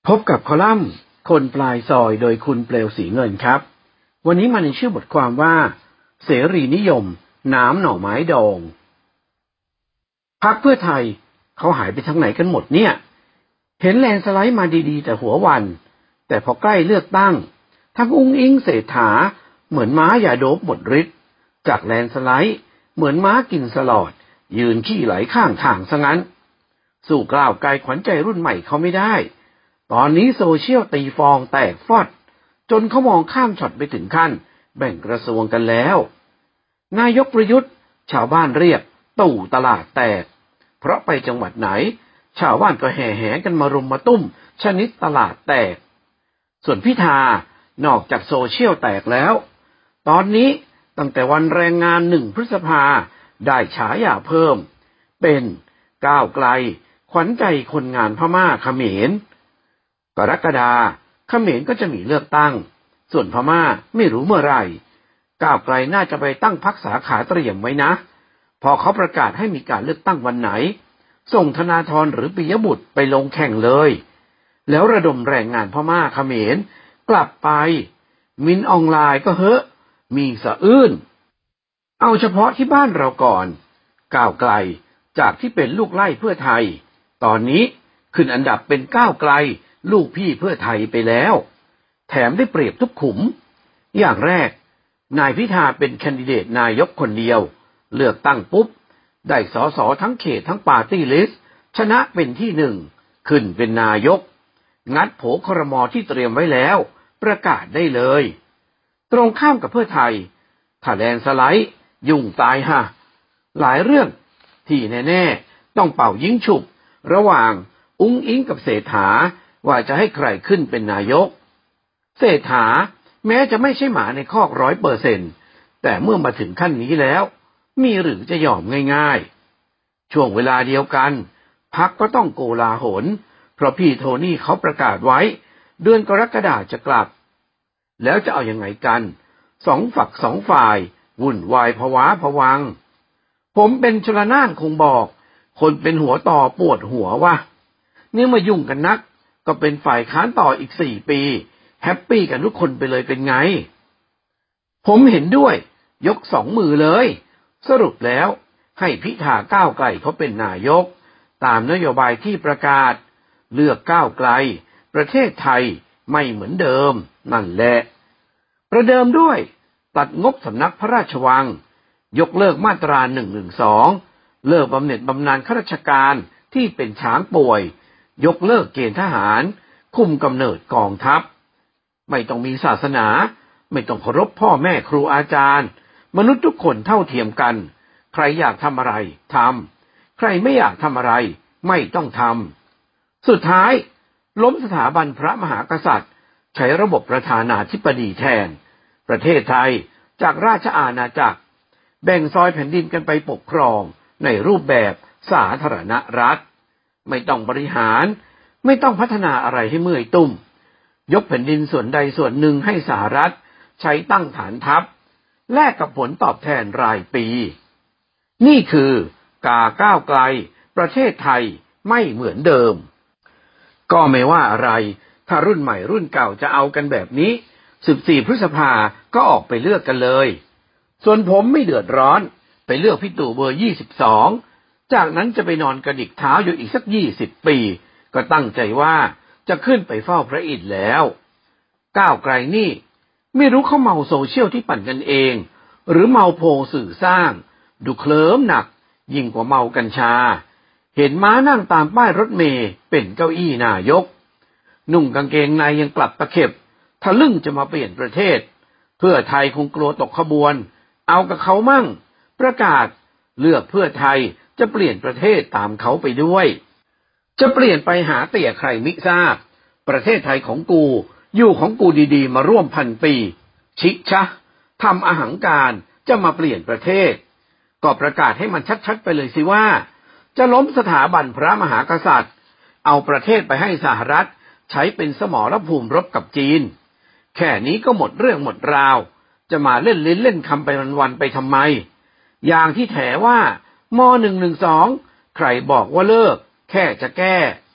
พบกับคอลัมน์คนปลายซอยโดยคุณเปลวศรีเงินครับวันนี้มาในชื่อบทความว่าเสรีนิยมน้ำหน่อไม้ดองพรรคเพื่อไทยเขาหายไปทางไหนกันหมดเนี่ยเห็นแลนสไลด์มาดีๆแต่หัววันแต่พอใกล้เลือกตั้งทั้งอุ้งอิงเศรษฐาเหมือนม้ายาโดบหมดฤทธิ์จากแลนสไลด์เหมือนม้ากินสลอดยืนขี้ไหลข้างทางซะงั้นสู้กล้าวไกลขวัญใจรุ่นใหม่เขาไม่ได้ตอนนี้โซเชียลตีฟองแตกฟอดจนเขามองข้ามช็อตไปถึงขั้นแบ่งกระทรวงกันแล้วนายกประยุทธ์ชาวบ้านเรียกตู่ตลาดแตกเพราะไปจังหวัดไหนชาวบ้านก็แห่แหนกันมารุมมาตุ้มชนิดตลาดแตกส่วนพิธานอกจากโซเชียลแตกแล้วตอนนี้ตั้งแต่วันแรงงาน1 พฤษภาได้ฉายาเพิ่มเป็นก้าวไกลขวัญใจคนงานพม่าเขมรกรกฎาคมเขมรก็จะมีเลือกตั้งส่วนพม่าไม่รู้เมื่อไหร่ก้าวไกลน่าจะไปตั้งพรรคสาขาเตรียมไว้นะพอเขาประกาศให้มีการเลือกตั้งวันไหนส่งธนาธรหรือปิยบุตรไปลงแข่งเลยแล้วระดมแรงงานพม่าเขมรกลับไปมินออนไลน์ก็เฮอะมีสะอื้นเอาเฉพาะที่บ้านเราก่อนก้าวไกลจากที่เป็นลูกไล่เพื่อไทยตอนนี้ขึ้นอันดับเป็นก้าวไกลลูกพี่เพื่อไทยไปแล้วแถมได้เปรียบทุกขุมอย่างแรกนายพิธาเป็นแคนดิเดตนายกคนเดียวเลือกตั้งปุ๊บได้สสทั้งเขตทั้งปาร์ตี้ลิสต์ชนะเป็นที่1ขึ้นเป็นนายกงัดโผครม.ที่เตรียมไว้แล้วประกาศได้เลยตรงข้ามกับเพื่อไทยถ้าแลนสไลด์ยุ่งตายฮะหลายเรื่องที่แน่ๆต้องเป่ายิงฉุบระหว่างอุ้งอิงกับเศรษฐาว่าจะให้ใครขึ้นเป็นนายกเศรษฐาแม้จะไม่ใช่หมาในคอก100%แต่เมื่อมาถึงขั้นนี้แล้วมีหรือจะยอมง่ายๆช่วงเวลาเดียวกันพรรคก็ต้องโกลาหลเพราะพี่โทนี่เขาประกาศไว้เดือนกรกฎาคมจะกลับแล้วจะเอายังไงกัน2 ฝัก 2 ฝ่ายวุ่นวายภาวะผวังผมเป็นชลน่านคงบอกคนเป็นหัวต่อปวดหัวว่ะนี่มายุ่งกันนักก็เป็นฝ่ายค้านต่ออีก4 ปีแฮปปี้กันทุกคนไปเลยเป็นไงผมเห็นด้วยยก2 มือเลยสรุปแล้วให้พิธาก้าวไกลเขาเป็นนายกตามนโยบายที่ประกาศเลือกก้าวไกลประเทศไทยไม่เหมือนเดิมนั่นแหละประเดิมด้วยตัดงบสำนักพระราชวังยกเลิกมาตรา112เลิกบำเหน็จบำนาญข้าราชการที่เป็นช้างป่วยยกเลิกเกณฑ์ทหารคุมกำเนิดกองทัพไม่ต้องมีศาสนาไม่ต้องเคารพพ่อแม่ครูอาจารย์มนุษย์ทุกคนเท่าเทียมกันใครอยากทำอะไรทำใครไม่อยากทำอะไรไม่ต้องทำสุดท้ายล้มสถาบันพระมหากษัตริย์ใช้ระบบประธานาธิบดีแทนประเทศไทยจากราชอาณาจักรแบ่งซอยแผ่นดินกันไปปกครองในรูปแบบสาธารณรัฐไม่ต้องบริหารไม่ต้องพัฒนาอะไรให้เมื่อยตุ้มยกแผ่นดินส่วนใดส่วนหนึ่งให้สหรัฐใช้ตั้งฐานทัพแลกกับผลตอบแทนรายปีนี่คือกาก้าวไกลประเทศไทยไม่เหมือนเดิมก็ไม่ว่าอะไรถ้ารุ่นใหม่รุ่นเก่าจะเอากันแบบนี้14 พฤษภาก็ออกไปเลือกกันเลยส่วนผมไม่เดือดร้อนไปเลือกพี่ตู่เบอร์22จากนั้นจะไปนอนกระดิกเท้าอยู่อีกสัก20 ปีก็ตั้งใจว่าจะขึ้นไปเฝ้าพระอินทร์แล้วก้าวไกลนี่ไม่รู้เขาเมาโซเชียลที่ปั่นกันเองหรือเมาโพลสื่อสร้างดูเคลิ้มหนักยิ่งกว่าเมากัญชาเห็นม้านั่งตามป้ายรถเมล์เป็นเก้าอี้นายกนุ่งกางเกงในยังกลับตะเข็บทะลึ่งจะมาเปลี่ยนประเทศเพื่อไทยคงกลัวตกขบวนเอากับเขามั่งประกาศเลือกเพื่อไทยจะเปลี่ยนประเทศตามเขาไปด้วยจะเปลี่ยนไปหาเตี่ยใครมิทราบประเทศไทยของกูอยู่ของกูดีๆมาร่วม1,000 ปีชิชะทำอหังการจะมาเปลี่ยนประเทศก็ประกาศให้มันชัดๆไปเลยสิว่าจะล้มสถาบันพระมหากษัตริย์เอาประเทศไปให้สหรัฐใช้เป็นสมรภูมิรบกับจีนแค่นี้ก็หมดเรื่องหมดราวจะมาเล่นลิ้นเล่นคำไปวันๆไปทำไมอย่างที่แถว่าม.112ใครบอกว่าเลิกแค่จะแก้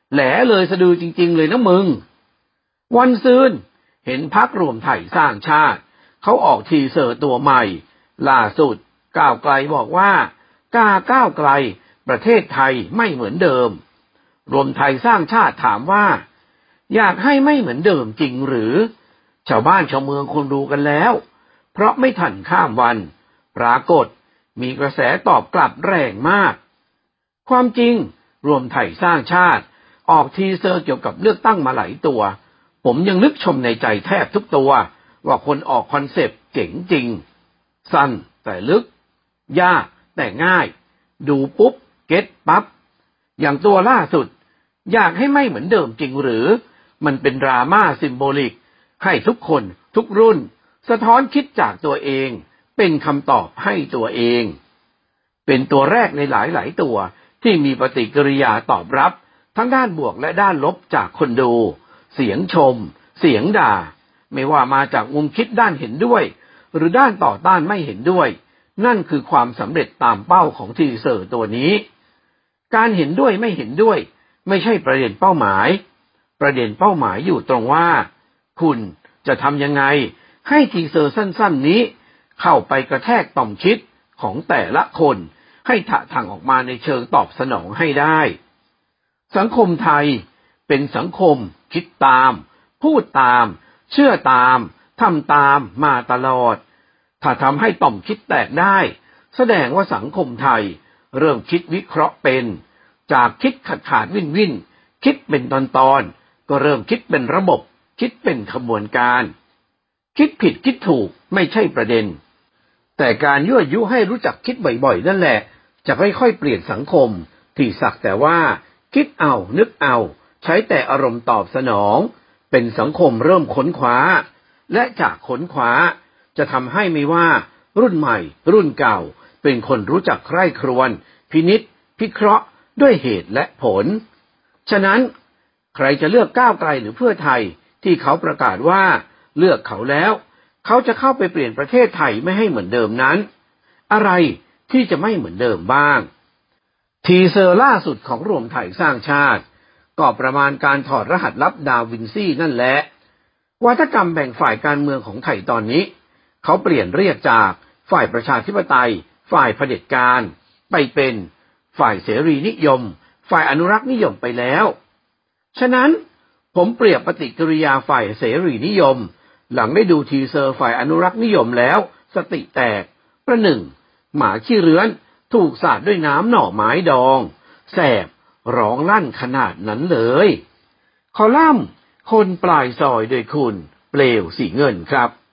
แหลเลยสะดือจริงๆเลยนะมึงวันซืนเห็นพรรครวมไทยสร้างชาติเขาออกทีเซอร์ตัวใหม่ล่าสุดก้าวไกลบอกว่าก้าวไกลประเทศไทยไม่เหมือนเดิมรวมไทยสร้างชาติถามว่าอยากให้ไม่เหมือนเดิมจริงหรือชาวบ้านชาวเมืองคงรู้กันแล้วเพราะไม่ทันข้ามวันปรากฏมีกระแสตอบกลับแรงมากความจริงรวมไทยสร้างชาติออกทีเซอร์เกี่ยวกับเลือกตั้งมาหลายตัวผมยังนึกชมในใจแทบทุกตัวว่าคนออกคอนเซปต์เจ๋งจริงสั้นแต่ลึกยากแต่ง่ายดูปุ๊บเก็ตปั๊บอย่างตัวล่าสุดอยากให้ไม่เหมือนเดิมจริงหรือมันเป็นดราม่าซิมโบลิกให้ทุกคนทุกรุ่นสะท้อนคิดจากตัวเองเป็นคำตอบให้ตัวเองเป็นตัวแรกในหลายตัวที่มีปฏิกิริยาตอบรับทั้งด้านบวกและด้านลบจากคนดูเสียงชมเสียงด่าไม่ว่ามาจากมุมคิดด้านเห็นด้วยหรือด้านต่อต้านไม่เห็นด้วยนั่นคือความสำเร็จตามเป้าของทีเซอร์ตัวนี้การเห็นด้วยไม่เห็นด้วยไม่ใช่ประเด็นเป้าหมายประเด็นเป้าหมายอยู่ตรงว่าคุณจะทำยังไงให้ทีเซอร์สั้นๆนี้เข้าไปกระแทกต่อมคิดของแต่ละคนให้ถะถังออกมาในเชิงตอบสนองให้ได้สังคมไทยเป็นสังคมคิดตามพูดตามเชื่อตามทำตามมาตลอดถ้าทำให้ต่อมคิดแตกได้แสดงว่าสังคมไทยเริ่มคิดวิเคราะห์เป็นจากคิดขาดวิ่นคิดเป็นตอนก็เริ่มคิดเป็นระบบคิดเป็นขบวนการคิดผิดคิดถูกไม่ใช่ประเด็นแต่การยั่วยุให้รู้จักคิดบ่อยๆนั่นแหละจะค่อยๆเปลี่ยนสังคมที่สักแต่ว่าคิดเอานึกเอาใช้แต่อารมณ์ตอบสนองเป็นสังคมเริ่มค้นคว้าและจากค้นคว้าจะทำให้ไม่ว่ารุ่นใหม่รุ่นเก่าเป็นคนรู้จักใคร่ครวญพินิจพิเคราะห์ด้วยเหตุและผลฉะนั้นใครจะเลือกก้าวไกลหรือเพื่อไทยที่เขาประกาศว่าเลือกเขาแล้วเขาจะเข้าไปเปลี่ยนประเทศไทยไม่ให้เหมือนเดิมนั้นอะไรที่จะไม่เหมือนเดิมบ้างทีเซอร์ล่าสุดของรวมไทยสร้างชาติก็ประมาณการถอดรหัสลับดาวินซีนั่นแหละวัฒกรรมแบ่งฝ่ายการเมืองของไทยตอนนี้เขาเปลี่ยนเรียกจากฝ่ายประชาธิปไตยฝ่ายเผด็จการไปเป็นฝ่ายเสรีนิยมฝ่ายอนุรักษ์นิยมไปแล้วฉะนั้นผมเปรียบปฏิกิริยาฝ่ายเสรีนิยมหลังได้ดูทีเซอร์ฝ่ายอนุรักษ์นิยมแล้วสติแตกประหนึ่งหมาขี้เรื้อนถูกสาดด้วยน้ำหน่อไม้ดองแสบร้องลั่นขนาดนั้นเลยคอลัมน์คนปลายซอยโดยคุณเปลวสีเงินครับ